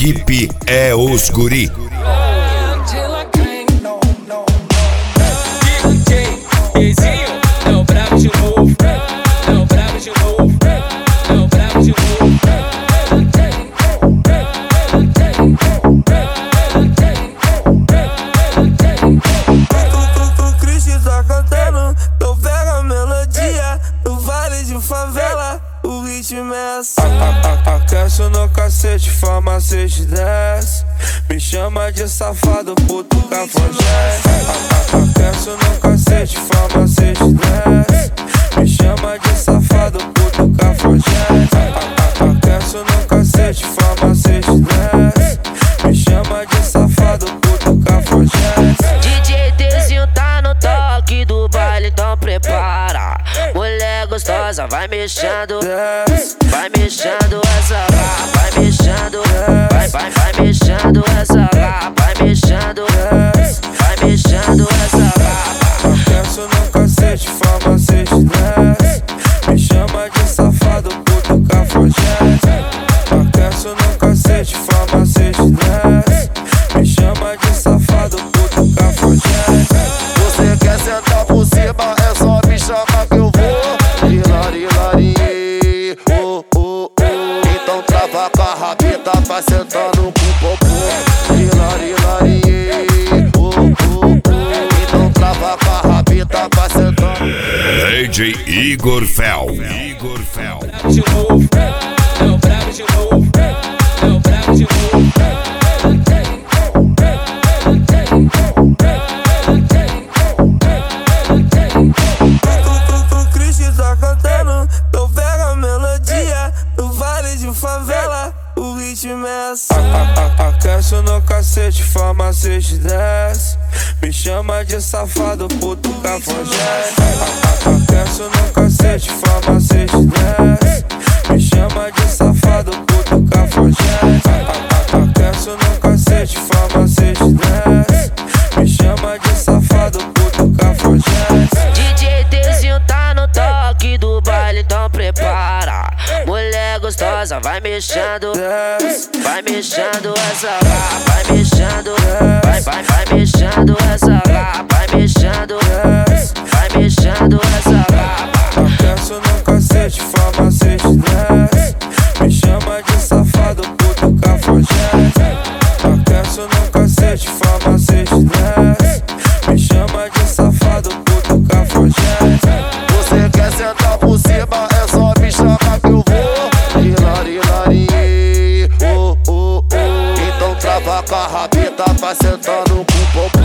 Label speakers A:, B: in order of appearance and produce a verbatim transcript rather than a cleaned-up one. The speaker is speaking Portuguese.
A: equipe é os guri.
B: É o brabo de novo, é o brabo de novo, é o brabo de novo.
C: O Chris tá cantando, eu pego a melodia no vale de favela, o ritmo é assim. Aquece no cacete, farmacete desce, me chama de safado, puto cafajeste. Aquece no cacete, farmacete desce, me chama de safado, puto cafajeste. Aquece no cacete, farmacete desce, me chama de safado, puto cafajeste.
D: D J Tzinho tá no toque do baile, então prepara. Mulher gostosa, vai mexendo, vai mexendo essa lá, vai mexendo, vai, vai, vai mexendo essa lá, vai mexendo, vai mexendo essa lá.
C: Aquece no cacete, farmacete desce, me chama de safado, puto cafajeste. Aquece no cacete, farmacete desce, me chama de safado, puto cafajeste.
E: Você quer sentar por cima, é só me chamar que eu vou. Hilari, hilari, oh, oh, oh. Então trava com a rabita, vai sentando com o popô. Hilari, hilari, oh, oh, oh. Então trava com a rabita, vai sentando.
A: D J Igor Fel. Igor Fel.
B: De novo, é o brabo de novo, é o brabo de novo.
C: O Chris tá cantando, eu pego a melodia no vale de favela, o ritmo é assim. Aquece no cacete, farmacete desce, me chama de safado, puto cafajeste. Aquece no cacete, farmacete desce, me chama de safado, puto cafajeste. Aquece no cacete, farmacete desce, me chama de safado, puto cafajeste.
D: D J Tzinho tá no toque do baile, então prepara. Mulher gostosa, vai mexendo, vai mexendo essa lá, vai mexendo, vai, vai, vai mexendo essa lá, vai mexendo, vai mexendo essa lá.
C: Aquece no cacete, farmacete desce, me chama de safado, puto cafajeste. Aquece no cacete, farmacete desce, me chama de safado, puto cafajeste.
E: Você quer sentar por cima, é só me chamar que eu vou. Hilari, hilari, oh, oh, oh. Então trava com a rabita, vai sentando com o popô.